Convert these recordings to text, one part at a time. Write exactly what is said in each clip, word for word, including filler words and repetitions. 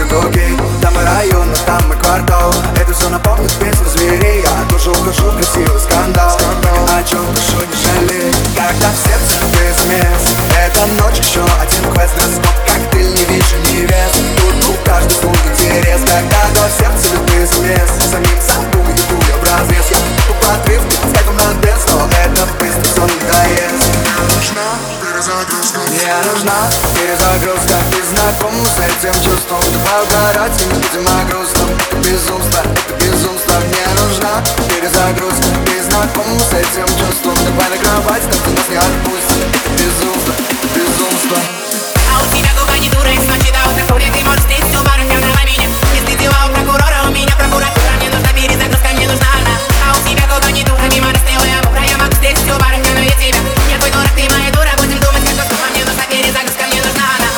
будет окей. Там и район, но там и квартал. Это все напомнит песню зверей. Я тоже ухожу в красивый скандал. Ни о чем прошу не жалей. Когда в сердце безмес, эта ночь еще один квест. Наскок коктейль, не вижу невест. Тут у каждый свой интерес. Когда до сердца любые смес, самим собой иду я в разрез. Я по отрывке, с кайфом на бес, но это быстро сон надоест. Мне нужна перезагрузка. Ты знаком с этим чувством. Давай угорать и не будем о грустном. Это безумство, это безумство. Мне нужна перезагрузка. Ты знаком с этим чувством. Давай на кровать, так ты нас не отпустит. Это безумство, это безумство. А у тебя губа не дура, и с ночи до утра ходит. И может здесь всю бару снял на меня. Если дела у прокурора, у меня прокуратура. Мне нужна перезагрузка, мне нужна она. А у тебя губа не дура, мимо расстрелая мокра. Я могу здесь всю бару снял, но я тебя. Я твой дурак, ты моя дура. Будем думать, как то, мне нужна перезагрузка, мне нужна она.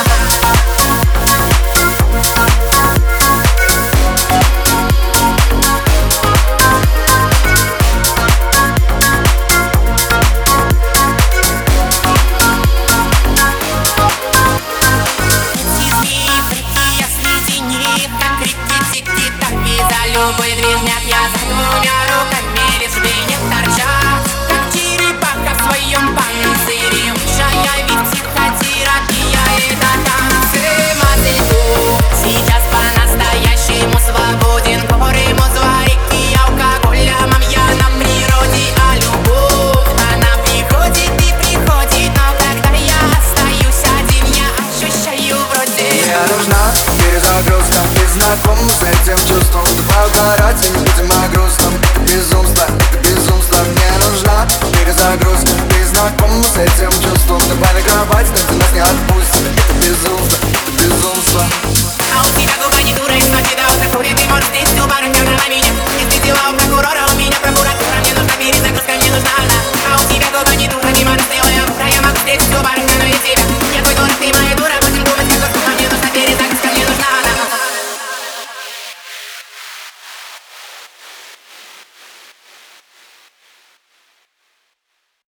Любой движняк я за двумя руками, лишь бы не торчать, как черепаха в своем панцире. Высшая ведь психотерапия — это танцы. Мозельку сейчас по-настоящему свободен. Горы, музва, реки, алкоголь, мамья на природе. А любовь, она приходит и приходит. Но когда я остаюсь один, я ощущаю вроде. Мне нужна перезагрузка. Ты знаком с этим чувством. Давай угорать и не будем о грустном. Это безумство, это безумство. Мне нужна перезагрузка. Ты знаком с этим чувством. Давай на кровать, так